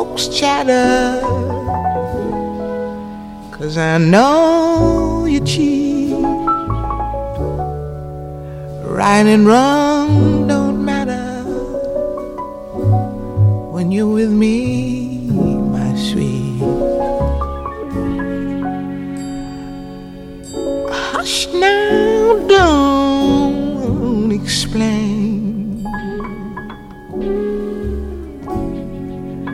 folks chatter, 'cause I know you cheat. Right and wrong don't matter when you're with me, my sweet. Hush now,